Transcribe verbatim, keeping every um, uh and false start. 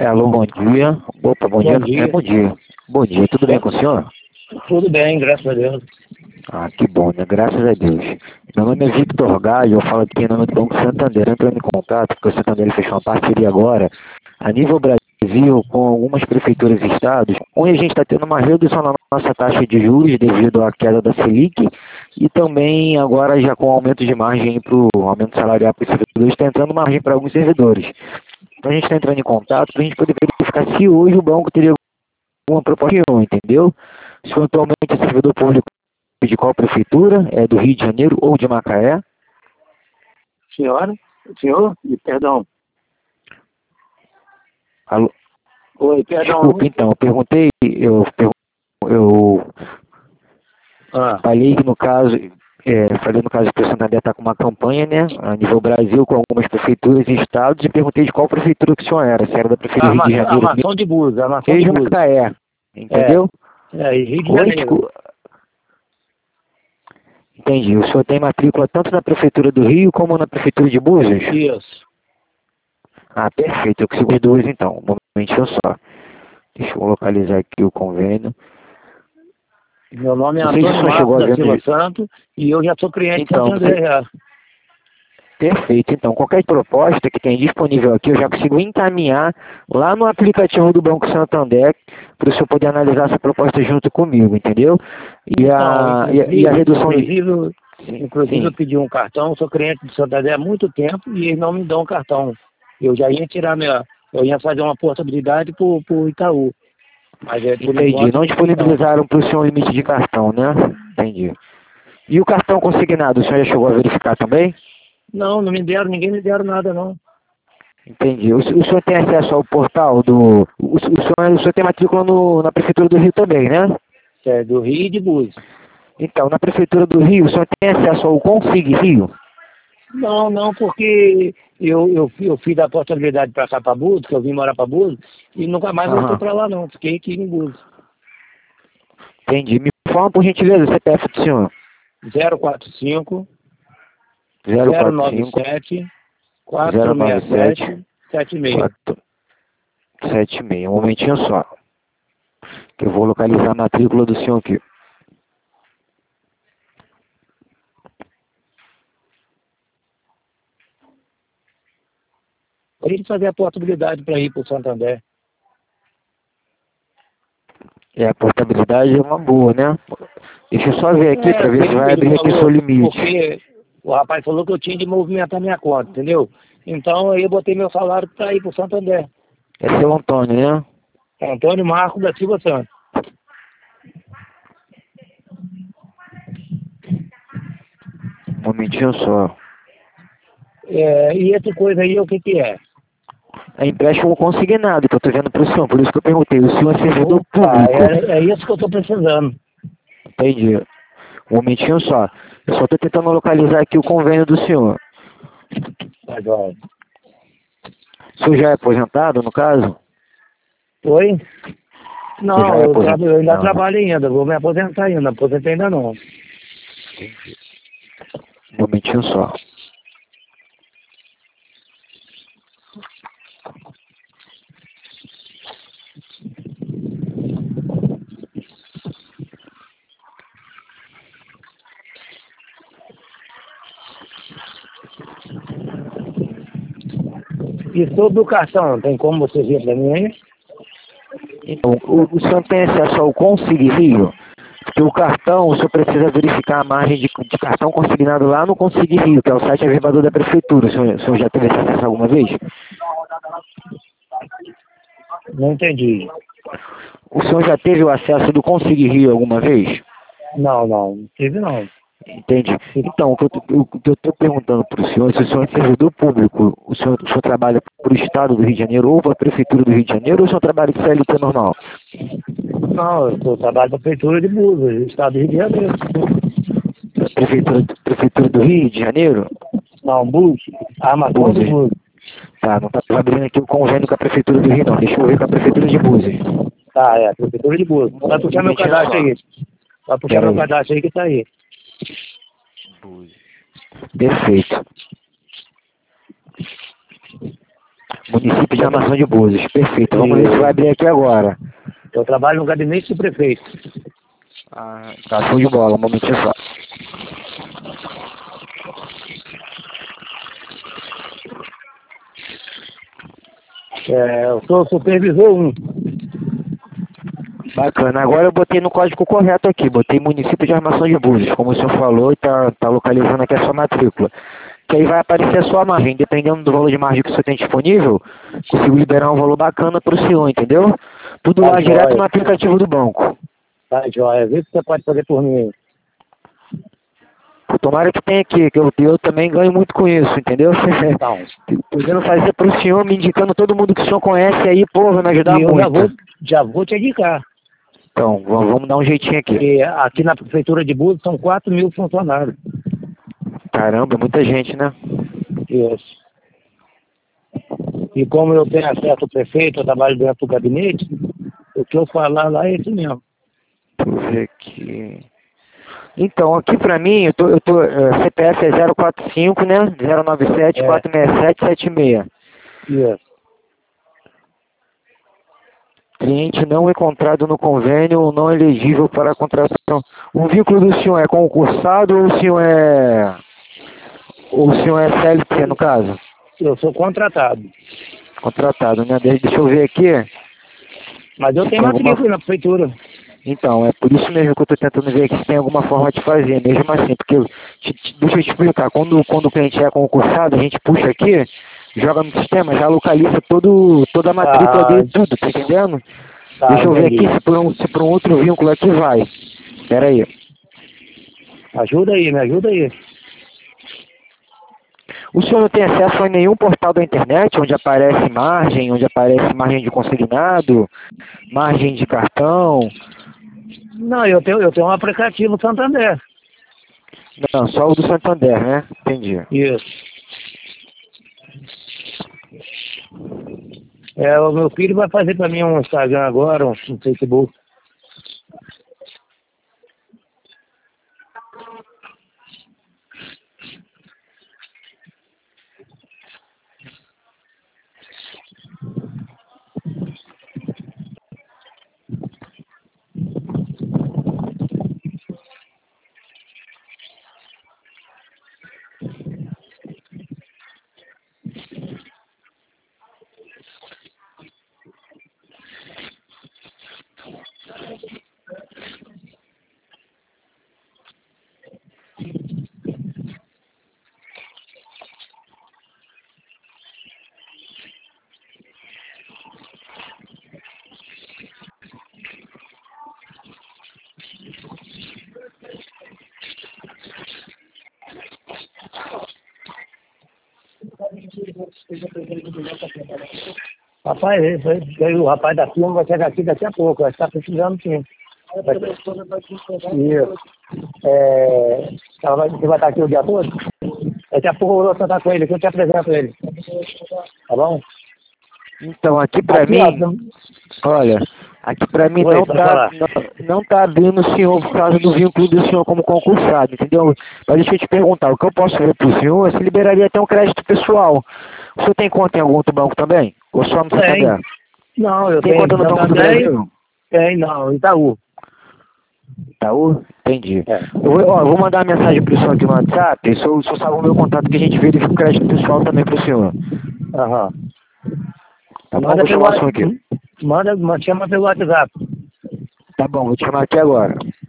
É, alô, bom dia. Opa, bom, Bom dia. dia. É, bom dia. Bom dia, tudo bem com o senhor? Tudo bem, graças a Deus. Ah, que bom, né? Graças a Deus. Meu nome é Victor Galho, eu falo aqui em nome do Banco Santander. Entrando em contato, porque o Santander ele fechou uma parceria agora, a nível Brasil, com algumas prefeituras e estados, onde a gente está tendo uma redução na nossa taxa de juros devido à queda da Selic e também agora já com aumento de margem para o aumento salarial para os servidores, está entrando margem para alguns servidores. Então a gente está entrando em contato para a gente poder verificar se hoje o banco teria uma proposta, entendeu? Se for atualmente é servidor público de qual prefeitura? É do Rio de Janeiro ou de Macaé? Senhora? Senhor? Perdão. Alô? Oi, perdão. Desculpa, então, eu perguntei, eu, eu Ah, falei que no caso, é, falei no caso que o Santander está com uma campanha, né, a nível Brasil, com algumas prefeituras e estados, e perguntei de qual prefeitura que o senhor era, se era da prefeitura do Rio de armação, Janeiro armação de Búzios, armação de mesmo ou Búzios. Macaé, entendeu? É, e Rio de Oi, Janeiro. desculpa. Entendi. O senhor tem matrícula tanto na Prefeitura do Rio como na Prefeitura de Búzios? Isso. Ah, perfeito. Eu consigo as duas então. Um momentinho só. Deixa eu localizar aqui o convênio. Meu nome é Não sei se o Antônio senhor chegou Marcos a da ver Silva no... Santos e eu já sou cliente de Então, Santander você... já. Perfeito. Então, qualquer proposta que tem disponível aqui, eu já consigo encaminhar lá no aplicativo do Banco Santander para o senhor poder analisar essa proposta junto comigo, entendeu? E Então, a, e a, e a inclusive, redução de... inclusive, Sim, inclusive eu sim. pedi um cartão, sou cliente de Santander há muito tempo e eles não me dão cartão. Eu já ia tirar minha, eu ia fazer uma portabilidade para o Itaú. Mas é, por Entendi. enquanto Não não tem não. disponibilizaram para o senhor limite de cartão, né? Entendi. E o cartão consignado, o senhor já chegou a verificar também? Não, não me deram, ninguém me deram nada não. Entendi. O, o senhor tem acesso ao portal do... O, o, senhor, o senhor tem matrícula no, na Prefeitura do Rio também, né? É do Rio e de Búzios. Então, na Prefeitura do Rio, o senhor tem acesso ao Consig Rio? Não, não, porque eu, eu, fui- eu fiz a portabilidade para cá para Búzios, que eu vim morar para Búzios, e nunca mais voltei Aham. para lá não, fiquei aqui em Búzios. Entendi. Me fala, por gentileza, o C P F do senhor. zero quatro cinco, zero zero quatro nove cinco, sete, quatro zero nove seis sete, sete, sete seis. quatro sete seis. Um momentinho só, que eu vou localizar a matrícula do senhor aqui. A gente fazer a portabilidade para ir para o Santander. É, a portabilidade é uma boa, né? Deixa eu só ver aqui para É, ver se ele, vai ele abrir aqui o seu falou, limite. porque o rapaz falou que eu tinha de movimentar minha conta, entendeu? Então aí eu botei meu salário para ir para o Santander. É seu Antônio, né? Antônio Marcos da Silva Santos. Um momentinho só. É, e essa coisa aí, o que que é? É empréstimo consignado que eu tô vendo pro senhor, por isso que eu perguntei. O senhor é servidor Opa, público. é, é isso que eu estou precisando. Entendi. Um momentinho só. Eu só tô tentando localizar aqui o convênio do senhor. Agora. O senhor já é aposentado, no caso? Oi? Você já Não, é eu, tra- aposentado? eu ainda Não. trabalho ainda, vou me aposentar ainda, aposentei ainda não. Um momentinho só. E sobre o cartão, tem como você ver para mim aí? Então, o, o senhor tem acesso ao Consig Rio? Porque o cartão, o senhor precisa verificar a margem de, de cartão consignado lá no Consig Rio, que é o site avivador da Prefeitura. O senhor, o senhor já teve esse acesso alguma vez? Não entendi. O senhor já teve o acesso do Consig Rio alguma vez? Não, não, não tive não. Entende? Então, o que eu estou perguntando para o senhor, se o senhor é servidor público, o senhor, o senhor trabalha para o Estado do Rio de Janeiro ou para a Prefeitura do Rio de Janeiro, ou o senhor trabalha de C L T normal? Não, eu tô- trabalho para a Prefeitura de Búzios, Estado do Rio de Janeiro. Prefeitura, Prefeitura do Rio de Janeiro? Não, Búzios, armação de Búzios. Búzios. Tá, não está abrindo aqui o convênio com a Prefeitura do Rio, não. Deixa eu ver com a Prefeitura de Búzios. Tá, é, Prefeitura de Búzios. Vai puxar meu cadastro aí. Vai puxar Pera meu aí. cadastro aí que tá aí. Perfeito. Município de Armação de Búzios, perfeito. Vamos ver se vai abrir aqui agora. Eu trabalho no gabinete do prefeito. Ah, tá, show de bola, um momentinho só. É, eu sou supervisor um. Bacana, agora eu botei no código correto aqui, botei município de Armação de Búzios, como o senhor falou, e tá, tá localizando aqui a sua matrícula. Que aí vai aparecer a sua margem, dependendo do valor de margem que o senhor tem disponível, consigo liberar um valor bacana para o senhor, entendeu? Tudo Tá lá joia. direto no aplicativo do banco. Tá, joia. Vê o que você pode fazer por mim. Tomara que tenha aqui, que eu, eu também ganho muito com isso, entendeu? Então, Podendo fazer para o senhor, me indicando todo mundo que o senhor conhece aí, pô, vai me ajudar e eu muito. já vou, já vou te indicar. Então, v- vamos dar um jeitinho aqui. Porque aqui na prefeitura de Búzios são quatro mil funcionários. Caramba, muita gente, né? Isso. E como eu tenho acesso ao prefeito, eu trabalho dentro do gabinete, o que eu falar lá é isso mesmo. Deixa eu ver aqui. Então, aqui pra mim, eu tô, eu tô, eh, C P F é zero quatro cinco, né? zero nove sete, É. quatro seis sete, sete seis. Isso. Cliente não encontrado no convênio ou não elegível para a contratação. O vínculo do senhor é concursado ou o senhor é... ou o senhor é C L T, no caso? Eu sou contratado. Contratado, né? De- Deixa eu ver aqui. Mas eu Se tenho tem alguma... matrícula na prefeitura. Então, é por isso mesmo que eu estou tentando ver aqui se tem alguma forma de fazer, mesmo assim, porque, eu- te- te- deixa eu te explicar, quando, quando o cliente é concursado, a gente puxa aqui, joga no sistema, já localiza todo, toda a matrícula Ah, dele, tudo, tá entendendo? tá, Deixa eu ver entendi. aqui se por, um, se por um outro vínculo aqui vai. Espera aí. Ajuda aí, me ajuda aí. O senhor não tem acesso a nenhum portal da internet, onde aparece margem, onde aparece margem de consignado, margem de cartão? Não, eu tenho, eu tenho um aplicativo Santander. Não, só o do Santander, né? Entendi. Isso. É, o meu filho vai fazer pra mim um Instagram agora, um, um Facebook. Rapaz, esse aí, aí o rapaz da firma vai chegar aqui daqui a pouco, vai estar precisando sim. Vai... Isso. É... ela vai- Você vai estar aqui o dia todo? Daqui a pouco eu vou sentar com ele, que eu te apresento ele. Tá bom? Então, aqui pra Aqui, mim, ó. olha, aqui pra mim Oi, não pode tá, falar. não, não tá abrindo o senhor por causa do vínculo do senhor como concursado, entendeu? Mas deixa eu te perguntar, o que eu posso fazer pro senhor é se liberaria até um crédito pessoal. O senhor tem conta em algum outro banco também? Ou só no Tem. Santander? Não, eu Tem tenho conta no Banco do Santander. Brasil? Tem, não, Itaú. Itaú? Entendi. É. Eu vou, ó, eu vou mandar uma mensagem pro senhor aqui no WhatsApp, e se eu, se eu salvo o meu contato que a gente verifica o crédito pessoal também pro senhor. Aham. Tá bom? Manda Vou pelo chamar o senhor aqui. WhatsApp. Manda, manda, chama pelo WhatsApp. Tá bom, vou te chamar aqui agora.